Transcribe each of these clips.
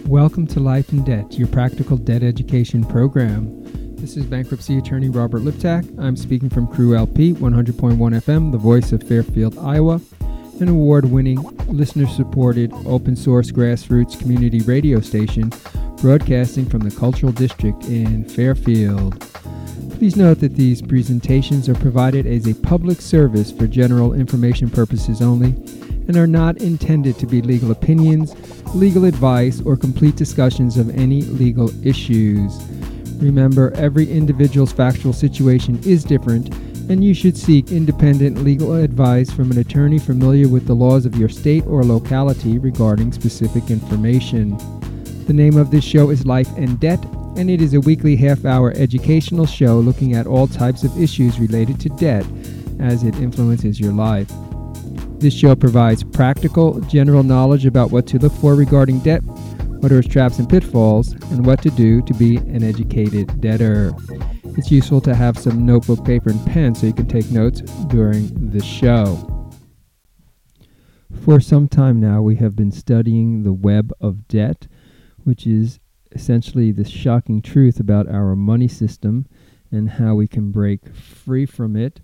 Welcome to Life in Debt, your practical debt education program. This is bankruptcy attorney Robert Liptak. I'm speaking from Crew LP 100.1 FM, the voice of Fairfield, Iowa, an award-winning, listener-supported, open-source grassroots community radio station broadcasting from the Cultural District in Fairfield. Please note that these presentations are provided as a public service for general information purposes only and are not intended to be legal opinions, legal advice, or complete discussions of any legal issues. Remember, every individual's factual situation is different, and you should seek independent legal advice from an attorney familiar with the laws of your state or locality regarding specific information. The name of this show is Life and Debt, and it is a weekly half-hour educational show looking at all types of issues related to debt as it influences your life. This show provides practical, general knowledge about what to look for regarding debt, what are its traps and pitfalls, and what to do to be an educated debtor. It's useful to have some notebook, paper, and pen so you can take notes during the show. For some time now, we have been studying the web of debt, which is essentially the shocking truth about our money system and how we can break free from it.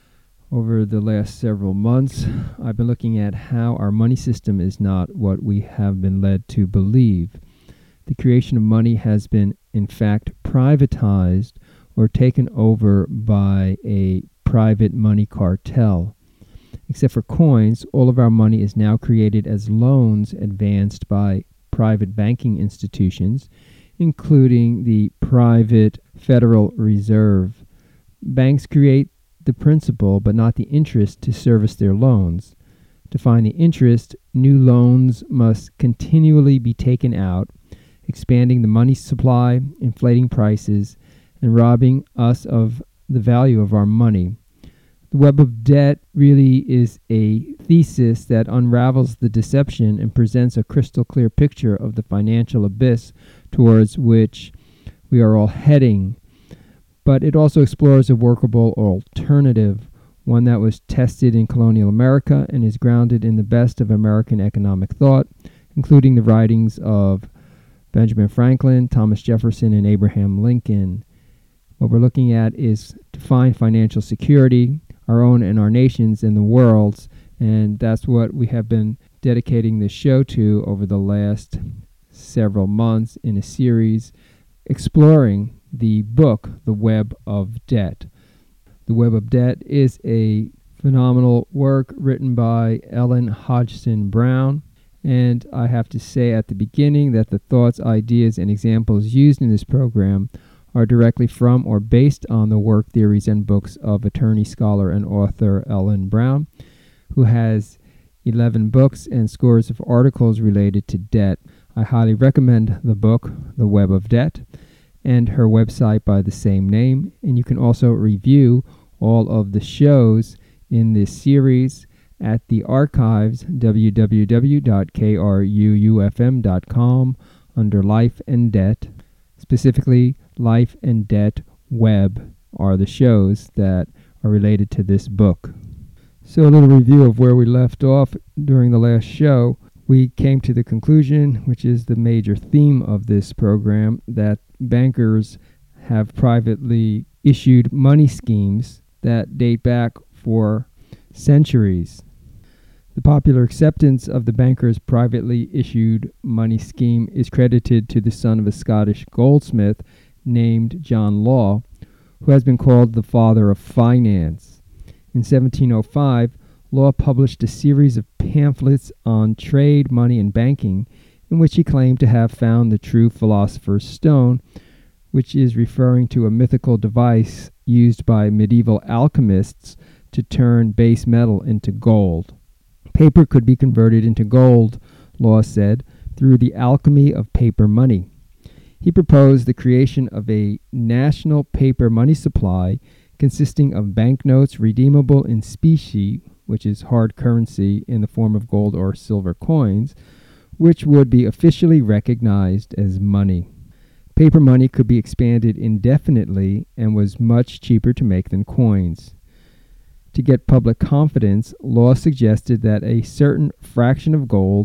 Over the last several months, I've been looking at how our money system is not what we have been led to believe. The creation of money has been, in fact, privatized or taken over by a private money cartel. Except for coins, all of our money is now created as loans advanced by private banking institutions, including the private Federal Reserve. Banks create the principal but not the interest to service their loans. To find the interest, new loans must continually be taken out, expanding the money supply, inflating prices, and robbing us of the value of our money. The web of debt really is a thesis that unravels the deception and presents a crystal clear picture of the financial abyss towards which we are all heading. But it also explores a workable alternative, one that was tested in colonial America and is grounded in the best of American economic thought, including the writings of Benjamin Franklin, Thomas Jefferson, and Abraham Lincoln. What we're looking at is to find financial security, our own and our nation's and the world's, and that's what we have been dedicating this show to over the last several months in a series exploring the book, The Web of Debt. The Web of Debt is a phenomenal work written by Ellen Hodgson Brown, and I have to say at the beginning that the thoughts, ideas, and examples used in this program are directly from or based on the work, theories, and books of attorney, scholar, and author Ellen Brown, who has 11 books and scores of articles related to debt. I highly recommend the book, The Web of Debt, and her website by the same name. And you can also review all of the shows in this series at the archives, www.kruufm.com, under Life and Debt. Specifically, Life and Debt Web are the shows that are related to this book. So a little review of where we left off during the last show. We came to the conclusion, which is the major theme of this program, that bankers have privately issued money schemes that date back for centuries. The popular acceptance of the bankers' privately issued money scheme is credited to the son of a Scottish goldsmith named John Law, who has been called the father of finance. In 1705, Law published a series of pamphlets on trade, money, and banking, in which he claimed to have found the true philosopher's stone, which is referring to a mythical device used by medieval alchemists to turn base metal into gold. Paper could be converted into gold, Law said, through the alchemy of paper money. He proposed the creation of a national paper money supply consisting of banknotes redeemable in specie, which is hard currency in the form of gold or silver coins, which would be officially recognized as money. Paper money could be expanded indefinitely and was much cheaper to make than coins. To get public confidence, Law suggested that a certain fraction of gold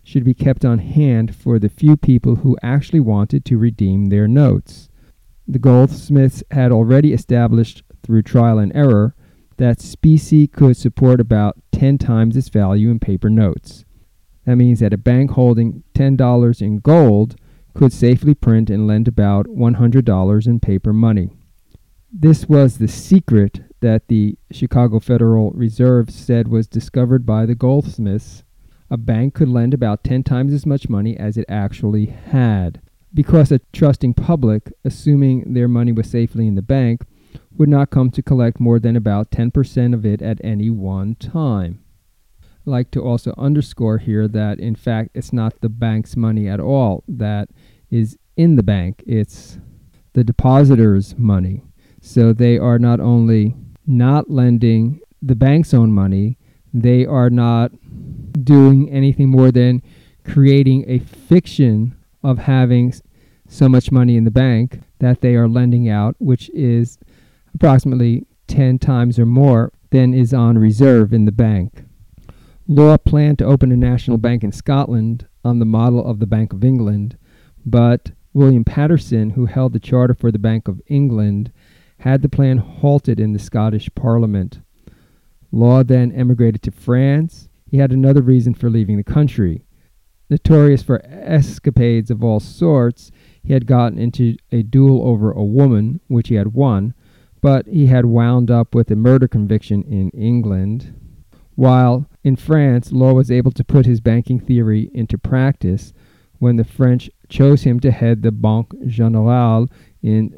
should be kept on hand for the few people who actually wanted to redeem their notes. The goldsmiths had already established through trial and error that specie could support about 10 times its value in paper notes. That means that a bank holding $10 in gold could safely print and lend about $100 in paper money. This was the secret that the Chicago Federal Reserve said was discovered by the goldsmiths. A bank could lend about 10 times as much money as it actually had, because a trusting public, assuming their money was safely in the bank, would not come to collect more than about 10% of it at any one time. I'd like to also underscore here that, in fact, it's not the bank's money at all that is in the bank. It's the depositor's money. So they are not only not lending the bank's own money, they are not doing anything more than creating a fiction of having so much money in the bank that they are lending out, which is approximately 10 times or more than is on reserve in the bank. Law planned to open a national bank in Scotland on the model of the Bank of England, but William Paterson, who held the charter for the Bank of England, had the plan halted in the Scottish Parliament. Law then emigrated to France. He had another reason for leaving the country. Notorious for escapades of all sorts, he had gotten into a duel over a woman, which he had won, but he had wound up with a murder conviction in England. While in France, Law was able to put his banking theory into practice when the French chose him to head the Banque Générale in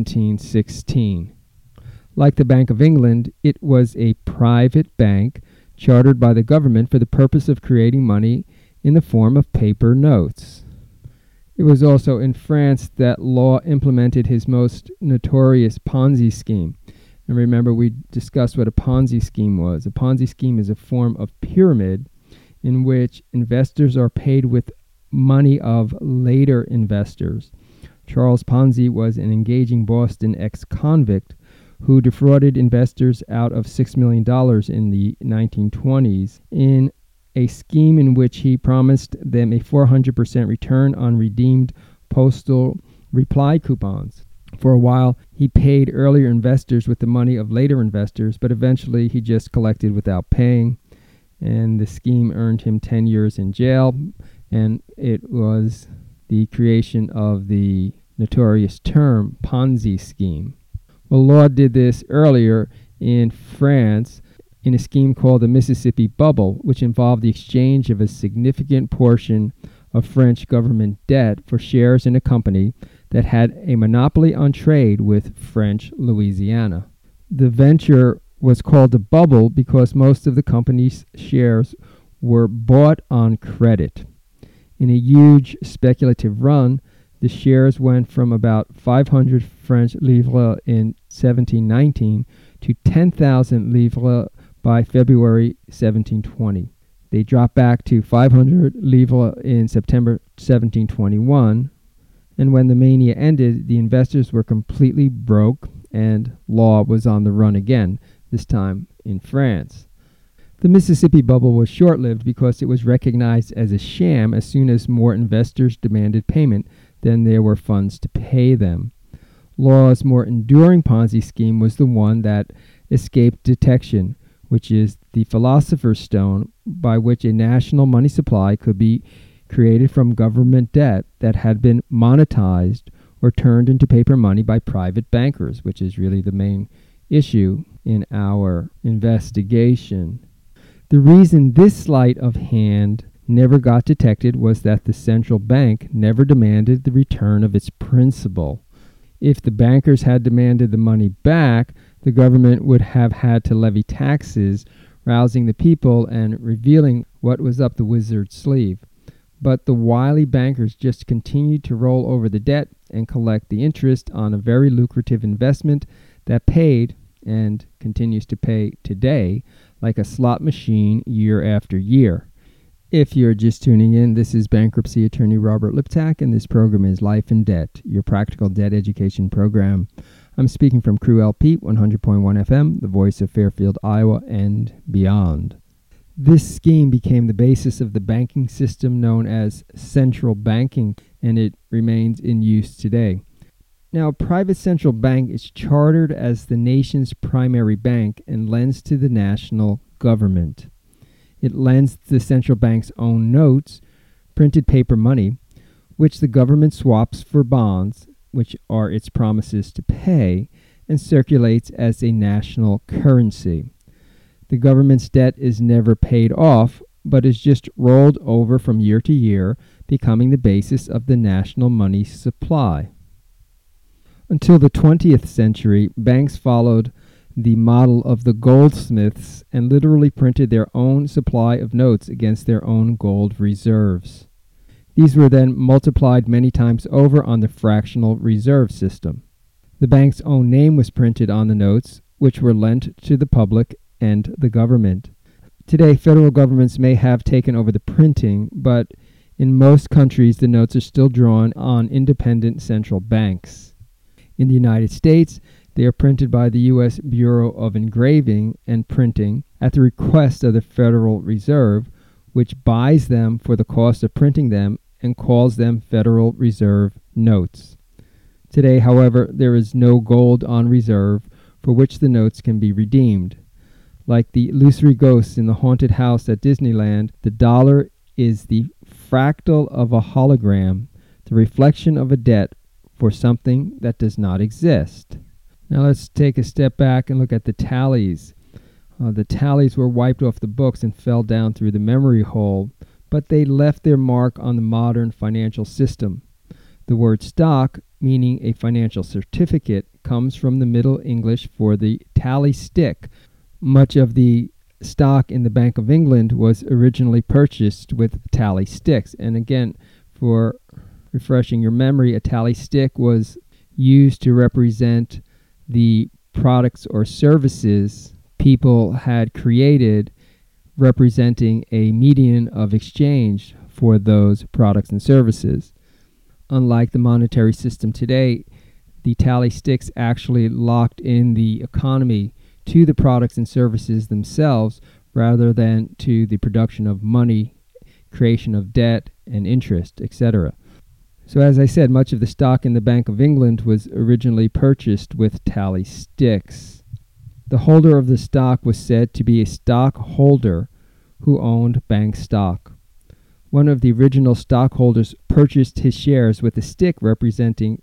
1716. Like the Bank of England, it was a private bank chartered by the government for the purpose of creating money in the form of paper notes. It was also in France that Law implemented his most notorious Ponzi scheme. And remember, we discussed what a Ponzi scheme was. A Ponzi scheme is a form of pyramid in which investors are paid with money of later investors. Charles Ponzi was an engaging Boston ex-convict who defrauded investors out of $6 million in the 1920s in a scheme in which he promised them a 400% return on redeemed postal reply coupons. For a while, he paid earlier investors with the money of later investors, but eventually he just collected without paying, and the scheme earned him 10 years in jail, and it was the creation of the notorious term Ponzi scheme. Well, Law did this earlier in France in a scheme called the Mississippi Bubble, which involved the exchange of a significant portion of French government debt for shares in a company that had a monopoly on trade with French Louisiana. The venture was called a bubble because most of the company's shares were bought on credit. In a huge speculative run, the shares went from about 500 French livres in 1719 to 10,000 livres by February 1720. They dropped back to 500 livres in September 1721, and when the mania ended, the investors were completely broke and Law was on the run again, this time in France. The Mississippi Bubble was short-lived because it was recognized as a sham as soon as more investors demanded payment than there were funds to pay them. Law's more enduring Ponzi scheme was the one that escaped detection, which is the philosopher's stone by which a national money supply could be created from government debt that had been monetized or turned into paper money by private bankers, which is really the main issue in our investigation. The reason this sleight of hand never got detected was that the central bank never demanded the return of its principal. If the bankers had demanded the money back, the government would have had to levy taxes, rousing the people and revealing what was up the wizard's sleeve. But the wily bankers just continued to roll over the debt and collect the interest on a very lucrative investment that paid, and continues to pay today, like a slot machine year after year. If you're just tuning in, this is bankruptcy attorney Robert Liptak, and this program is Life and Debt, your practical debt education program. I'm speaking from Crew LP 100.1 FM, the voice of Fairfield, Iowa, and beyond. This scheme became the basis of the banking system known as central banking, and it remains in use today. Now, a private central bank is chartered as the nation's primary bank and lends to the national government. It lends the central bank's own notes, printed paper money, which the government swaps for bonds, which are its promises to pay, and circulates as a national currency. The government's debt is never paid off, but is just rolled over from year to year, becoming the basis of the national money supply. Until the 20th century, banks followed the model of the goldsmiths and literally printed their own supply of notes against their own gold reserves. These were then multiplied many times over on the fractional reserve system. The bank's own name was printed on the notes, which were lent to the public and the government. Today, federal governments may have taken over the printing, but in most countries, the notes are still drawn on independent central banks. In the United States, they are printed by the U.S. Bureau of Engraving and Printing at the request of the Federal Reserve, which buys them for the cost of printing them and calls them Federal Reserve notes. Today, however, there is no gold on reserve for which the notes can be redeemed. Like the illusory ghosts in the haunted house at Disneyland, the dollar is the fractal of a hologram, the reflection of a debt for something that does not exist. Now let's take a step back and look at the tallies. The tallies were wiped off the books and fell down through the memory hole, but they left their mark on the modern financial system. The word stock, meaning a financial certificate, comes from the Middle English for the tally stick. Much of the stock in the Bank of England was originally purchased with tally sticks. And again, for refreshing your memory, a tally stick was used to represent the products or services people had created, representing a median of exchange for those products and services. Unlike the monetary system today, the tally sticks actually locked in the economy to the products and services themselves rather than to the production of money, creation of debt and interest, etc. So as I said, much of the stock in the Bank of England was originally purchased with tally sticks. The holder of the stock was said to be a stockholder who owned bank stock. One of the original stockholders purchased his shares with a stick representing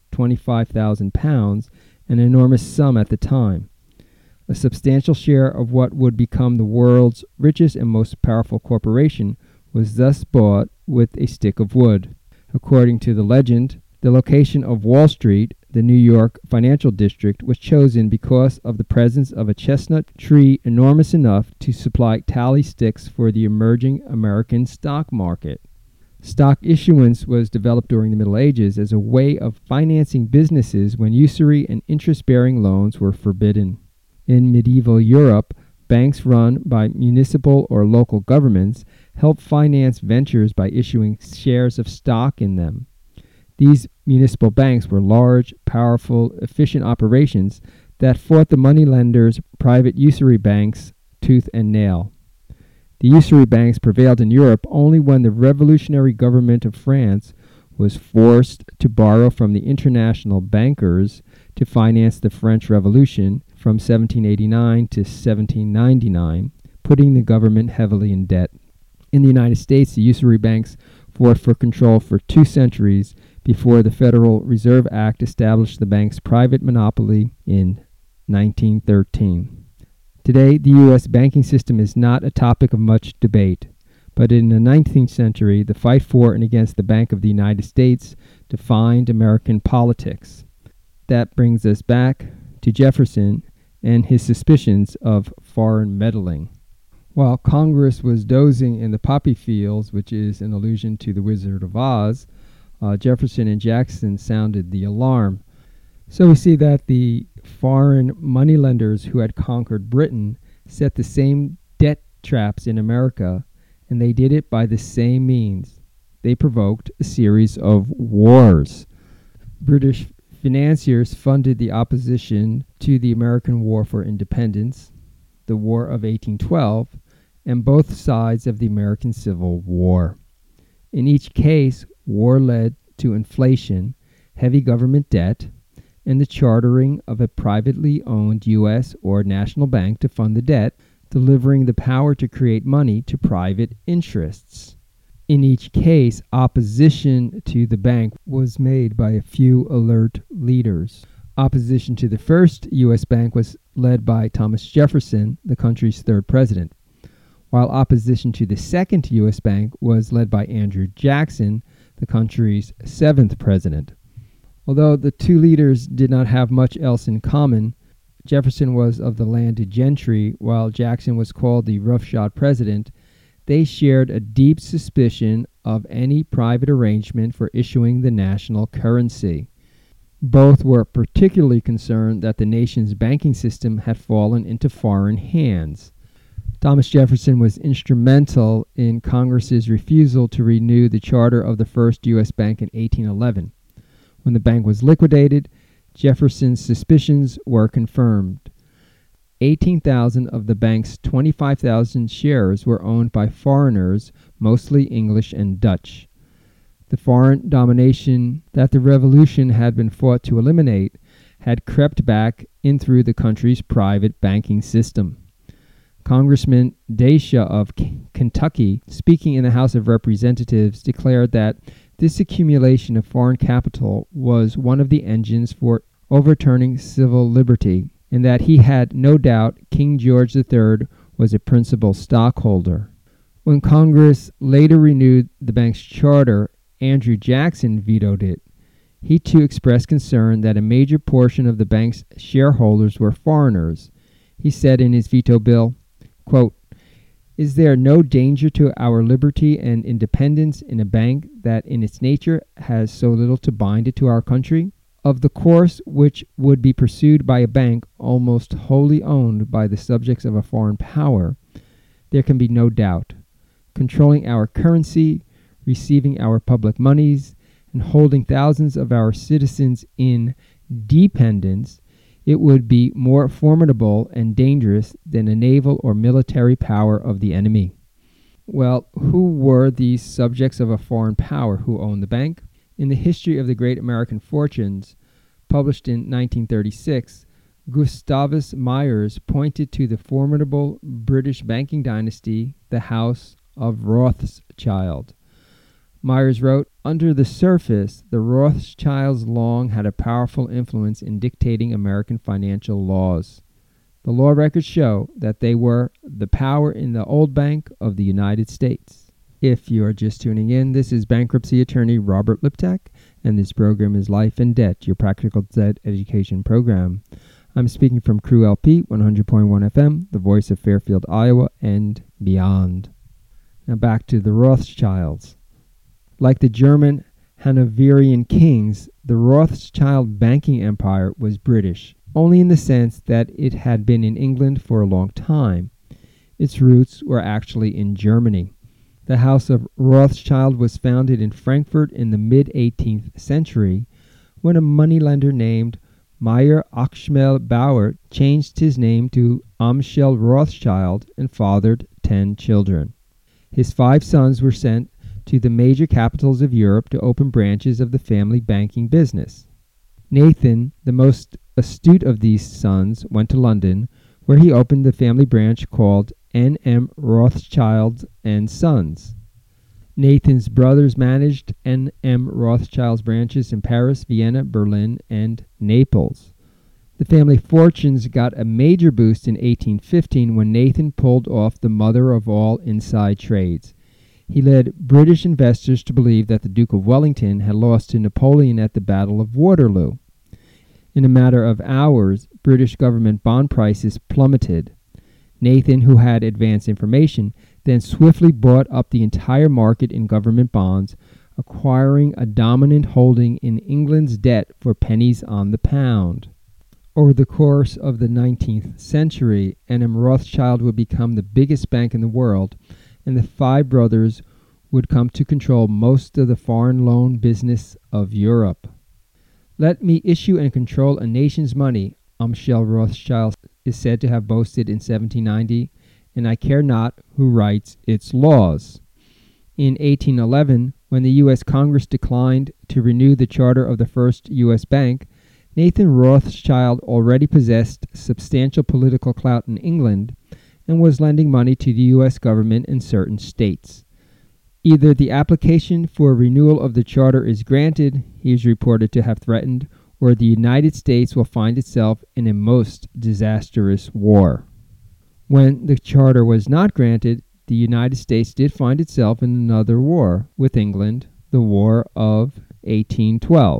£25,000, an enormous sum at the time. A substantial share of what would become the world's richest and most powerful corporation was thus bought with a stick of wood. According to the legend, the location of Wall Street, the New York financial district, was chosen because of the presence of a chestnut tree enormous enough to supply tally sticks for the emerging American stock market. Stock issuance was developed during the Middle Ages as a way of financing businesses when usury and interest-bearing loans were forbidden. In medieval Europe, banks run by municipal or local governments helped finance ventures by issuing shares of stock in them. These municipal banks were large, powerful, efficient operations that fought the moneylenders' private usury banks tooth and nail. The usury banks prevailed in Europe only when the revolutionary government of France was forced to borrow from the international bankers to finance the French Revolution from 1789 to 1799, putting the government heavily in debt. In the United States, the usury banks fought for control for 2 centuries before the Federal Reserve Act established the bank's private monopoly in 1913. Today, the U.S. banking system is not a topic of much debate, but in the 19th century, the fight for and against the Bank of the United States defined American politics. That brings us back to Jefferson and his suspicions of foreign meddling. While Congress was dozing in the poppy fields, which is an allusion to the Wizard of Oz, Jefferson and Jackson sounded the alarm. So we see that the foreign moneylenders who had conquered Britain set the same debt traps in America, and they did it by the same means. They provoked a series of wars. British financiers funded the opposition to the American War for Independence, the War of 1812, and both sides of the American Civil War. In each case, war led to inflation, heavy government debt, and the chartering of a privately owned U.S. or national bank to fund the debt, delivering the power to create money to private interests. In each case, opposition to the bank was made by a few alert leaders. Opposition to the first U.S. bank was led by Thomas Jefferson, the country's third president, while opposition to the second U.S. bank was led by Andrew Jackson, the country's seventh president. Although the two leaders did not have much else in common, Jefferson was of the landed gentry, while Jackson was called the roughshod president. They shared a deep suspicion of any private arrangement for issuing the national currency. Both were particularly concerned that the nation's banking system had fallen into foreign hands. Thomas Jefferson was instrumental in Congress's refusal to renew the charter of the first U.S. bank in 1811. When the bank was liquidated, Jefferson's suspicions were confirmed. 18,000 of the bank's 25,000 shares were owned by foreigners, mostly English and Dutch. The foreign domination that the Revolution had been fought to eliminate had crept back in through the country's private banking system. Congressman Daisha of Kentucky, speaking in the House of Representatives, declared that this accumulation of foreign capital was one of the engines for overturning civil liberty, and that he had no doubt King George III was a principal stockholder. When Congress later renewed the bank's charter, Andrew Jackson vetoed it. He too expressed concern that a major portion of the bank's shareholders were foreigners. He said in his veto bill, quote, "Is there no danger to our liberty and independence in a bank that in its nature has so little to bind it to our country? Of the course which would be pursued by a bank almost wholly owned by the subjects of a foreign power, there can be no doubt. Controlling our currency, receiving our public monies, and holding thousands of our citizens in dependence, it would be more formidable and dangerous than a naval or military power of the enemy." Well, who were these subjects of a foreign power who owned the bank? In the History of the Great American Fortunes, published in 1936, Gustavus Myers pointed to the formidable British banking dynasty, the House of Rothschild. Myers wrote, "Under the surface, the Rothschilds long had a powerful influence in dictating American financial laws. The law records show that they were the power in the old Bank of the United States." If you are just tuning in, this is bankruptcy attorney Robert Liptak, and this program is Life and Debt, your practical debt education program. I'm speaking from Crew LP, 100.1 FM, the voice of Fairfield, Iowa, and beyond. Now back to the Rothschilds. Like the German Hanoverian kings, the Rothschild banking empire was British, only in the sense that it had been in England for a long time. Its roots were actually in Germany. The House of Rothschild was founded in Frankfurt in the mid-18th century when a moneylender named Meyer Achmel Bauer changed his name to Amschel Rothschild and fathered 10 children. His 5 sons were sent to the major capitals of Europe to open branches of the family banking business. Nathan, the most astute of these sons, went to London, where he opened the family branch called N.M. Rothschild and Sons. Nathan's brothers managed N.M. Rothschild's branches in Paris, Vienna, Berlin, and Naples. The family fortunes got a major boost in 1815 when Nathan pulled off the mother of all inside trades. He led British investors to believe that the Duke of Wellington had lost to Napoleon at the Battle of Waterloo. In a matter of hours, British government bond prices plummeted. Nathan, who had advanced information, then swiftly bought up the entire market in government bonds, acquiring a dominant holding in England's debt for pennies on the pound. Over the course of the 19th century, N.M. Rothschild would become the biggest bank in the world, and the 5 brothers would come to control most of the foreign loan business of Europe. "Let me issue and control a nation's money," Amschel Rothschild is said to have boasted in 1790, and I care not who writes its laws. In 1811, when the U.S. Congress declined to renew the charter of the first U.S. bank, Nathan Rothschild already possessed substantial political clout in England and was lending money to the U.S. government in certain states. Either the application for renewal of the charter is granted, he is reported to have threatened, or the United States will find itself in a most disastrous war. When the charter was not granted, the United States did find itself in another war with England, the War of 1812.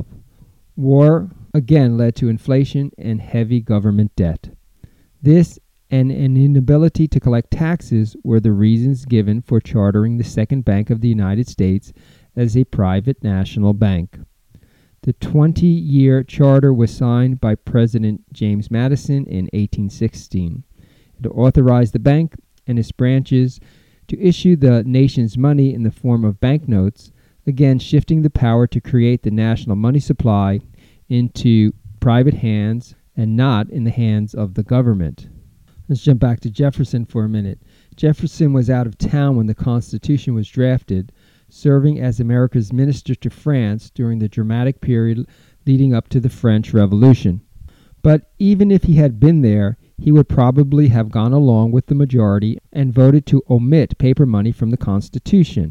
War again led to inflation and heavy government debt. This and an inability to collect taxes were the reasons given for chartering the Second Bank of the United States as a private national bank. The 20-year charter was signed by President James Madison in 1816. It authorized the bank and its branches to issue the nation's money in the form of banknotes, again shifting the power to create the national money supply into private hands and not in the hands of the government. Let's jump back to Jefferson for a minute. Jefferson was out of town when the Constitution was drafted, serving as America's minister to France during the dramatic period leading up to the French Revolution. But even if he had been there, he would probably have gone along with the majority and voted to omit paper money from the Constitution.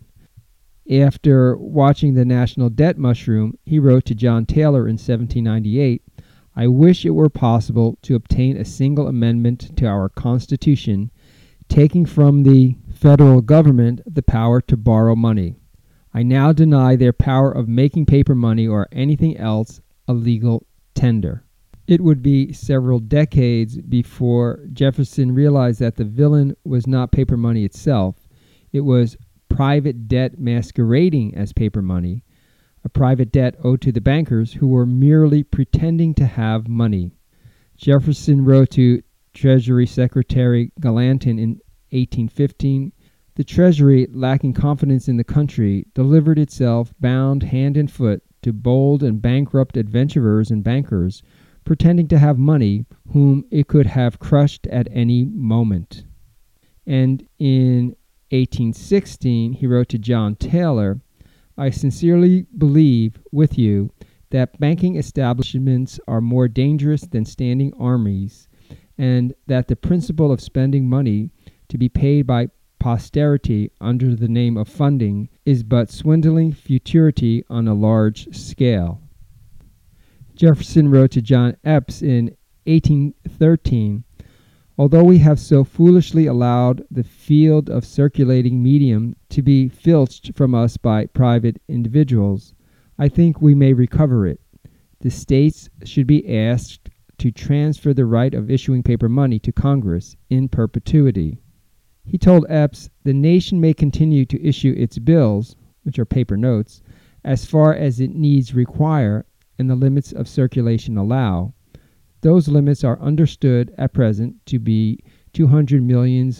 After watching the national debt mushroom, he wrote to John Taylor in 1798, "I wish it were possible to obtain a single amendment to our Constitution, taking from the federal government the power to borrow money. I now deny their power of making paper money or anything else a legal tender." It would be several decades before Jefferson realized that the villain was not paper money itself. It was private debt masquerading as paper money, a private debt owed to the bankers who were merely pretending to have money. Jefferson wrote to Treasury Secretary Gallatin in 1815, "The Treasury, lacking confidence in the country, delivered itself bound hand and foot to bold and bankrupt adventurers and bankers, pretending to have money, whom it could have crushed at any moment." And in 1816, he wrote to John Taylor, "I sincerely believe with you that banking establishments are more dangerous than standing armies, and that the principle of spending money to be paid by posterity under the name of funding is but swindling futurity on a large scale." Jefferson wrote to John Epps in 1813, "Although we have so foolishly allowed the field of circulating medium to be filched from us by private individuals, I think we may recover it. The states should be asked to transfer the right of issuing paper money to Congress in perpetuity." He told Epps, "The nation may continue to issue its bills, which are paper notes, as far as its needs require and the limits of circulation allow. Those limits are understood at present to be $200 millions.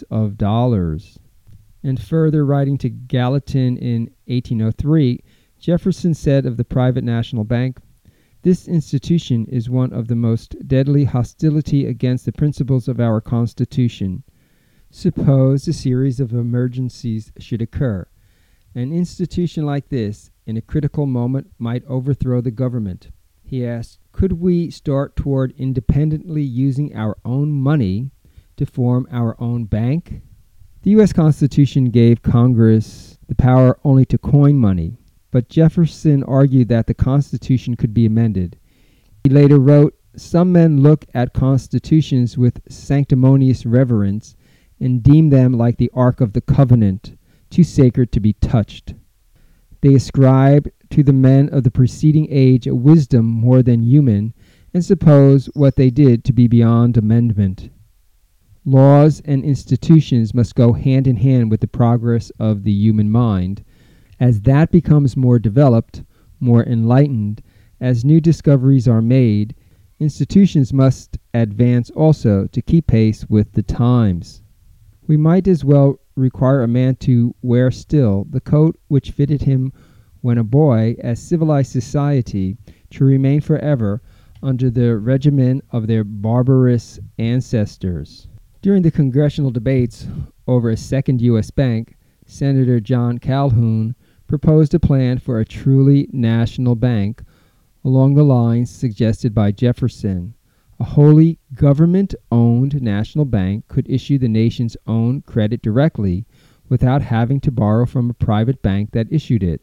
And further writing to Gallatin in 1803, Jefferson said of the private national bank, "This institution is one of the most deadly hostility against the principles of our Constitution. Suppose a series of emergencies should occur. An institution like this, in a critical moment, might overthrow the government." He asked, "Could we start toward independently using our own money to form our own bank?" The U.S. Constitution gave Congress the power only to coin money, but Jefferson argued that the Constitution could be amended. He later wrote, "Some men look at constitutions with sanctimonious reverence and deem them like the Ark of the Covenant, too sacred to be touched. They ascribe to the men of the preceding age a wisdom more than human, and suppose what they did to be beyond amendment. Laws and institutions must go hand in hand with the progress of the human mind. As that becomes more developed, more enlightened, as new discoveries are made, institutions must advance also to keep pace with the times. We might as well require a man to wear still the coat which fitted him when a boy, as civilized society to remain forever under the regimen of their barbarous ancestors." During the congressional debates over a second U.S. bank, Senator John Calhoun proposed a plan for a truly national bank along the lines suggested by Jefferson. A wholly government-owned national bank could issue the nation's own credit directly without having to borrow from a private bank that issued it.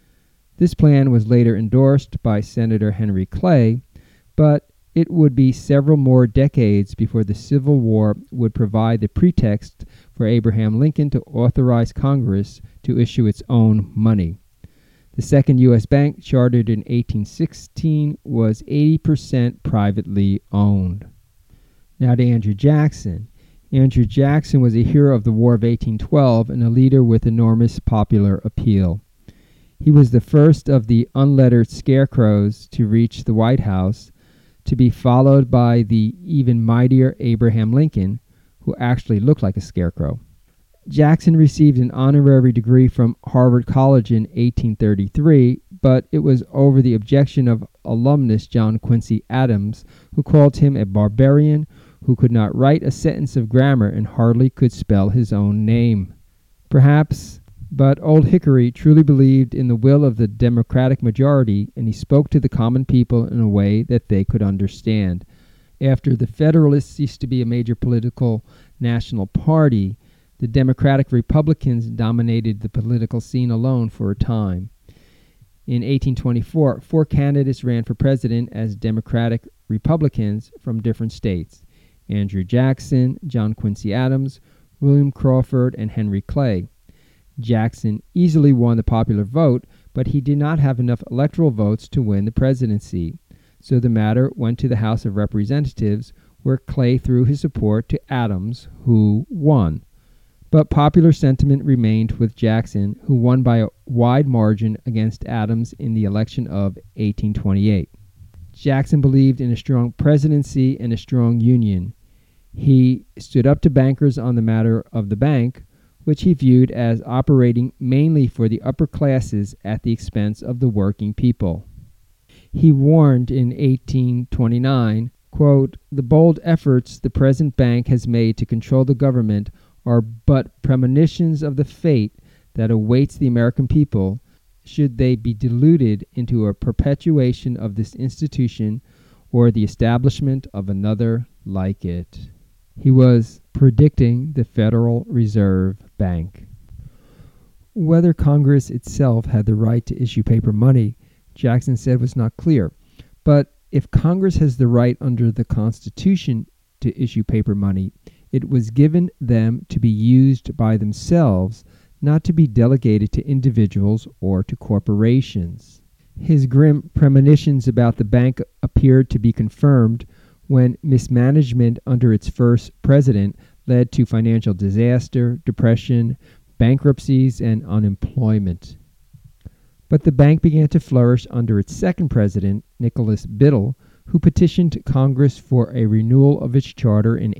This plan was later endorsed by Senator Henry Clay, but it would be several more decades before the Civil War would provide the pretext for Abraham Lincoln to authorize Congress to issue its own money. The second U.S. bank, chartered in 1816, was 80% privately owned. Now to Andrew Jackson. Andrew Jackson was a hero of the War of 1812 and a leader with enormous popular appeal. He was the first of the unlettered scarecrows to reach the White House, to be followed by the even mightier Abraham Lincoln, who actually looked like a scarecrow. Jackson received an honorary degree from Harvard College in 1833, but it was over the objection of alumnus John Quincy Adams, who called him a barbarian who could not write a sentence of grammar and hardly could spell his own name. Perhaps, but Old Hickory truly believed in the will of the Democratic majority, and he spoke to the common people in a way that they could understand. After the Federalists ceased to be a major political national party, the Democratic Republicans dominated the political scene alone for a time. In 1824, 4 candidates ran for president as Democratic Republicans from different states: Andrew Jackson, John Quincy Adams, William Crawford, and Henry Clay. Jackson easily won the popular vote, but he did not have enough electoral votes to win the presidency. So the matter went to the House of Representatives, where Clay threw his support to Adams, who won. But popular sentiment remained with Jackson, who won by a wide margin against Adams in the election of 1828. Jackson believed in a strong presidency and a strong union. He stood up to bankers on the matter of the bank, which he viewed as operating mainly for the upper classes at the expense of the working people. He warned in 1829, quote, "The bold efforts the present bank has made to control the government are but premonitions of the fate that awaits the American people should they be deluded into a perpetuation of this institution or the establishment of another like it." He was predicting the Federal Reserve Bank. Whether Congress itself had the right to issue paper money, Jackson said, was not clear. But if Congress has the right under the Constitution to issue paper money, it was given them to be used by themselves, not to be delegated to individuals or to corporations. His grim premonitions about the bank appeared to be confirmed when mismanagement under its first president led to financial disaster, depression, bankruptcies, and unemployment. But the bank began to flourish under its second president, Nicholas Biddle, who petitioned Congress for a renewal of its charter in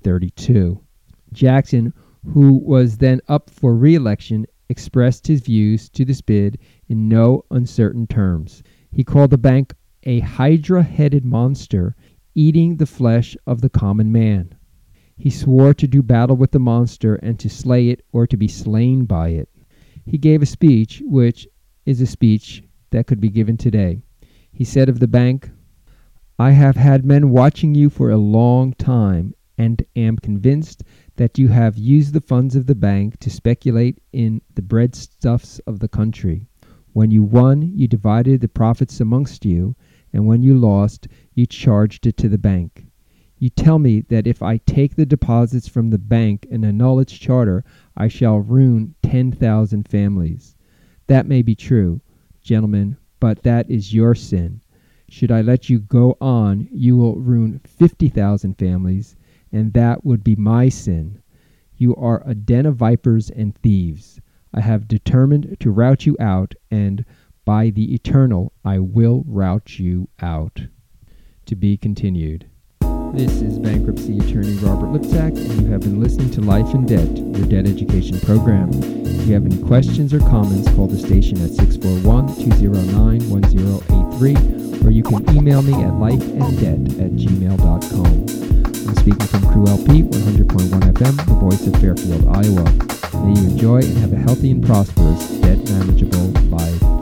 1832. Jackson, who was then up for re-election, expressed his views to this bid in no uncertain terms. He called the bank a hydra-headed monster eating the flesh of the common man. He swore to do battle with the monster and to slay it or to be slain by it. He gave a speech, which is a speech that could be given today. He said of the bank, "I have had men watching you for a long time and am convinced that you have used the funds of the bank to speculate in the breadstuffs of the country. When you won, you divided the profits amongst you, and when you lost, you charged it to the bank. You tell me that if I take the deposits from the bank and annul its charter, I shall ruin 10,000 families. That may be true, gentlemen, but that is your sin. Should I let you go on, you will ruin 50,000 families, and that would be my sin. You are a den of vipers and thieves. I have determined to rout you out, and by the eternal, I will rout you out." To be continued. This is bankruptcy attorney Robert Liptak, and you have been listening to Life in Debt, your debt education program. If you have any questions or comments, call the station at 641-209-1083, or you can email me at lifeanddebt@gmail.com. I'm speaking from Crew LP, 100.1 FM, the voice of Fairfield, Iowa. May you enjoy and have a healthy and prosperous, debt manageable life.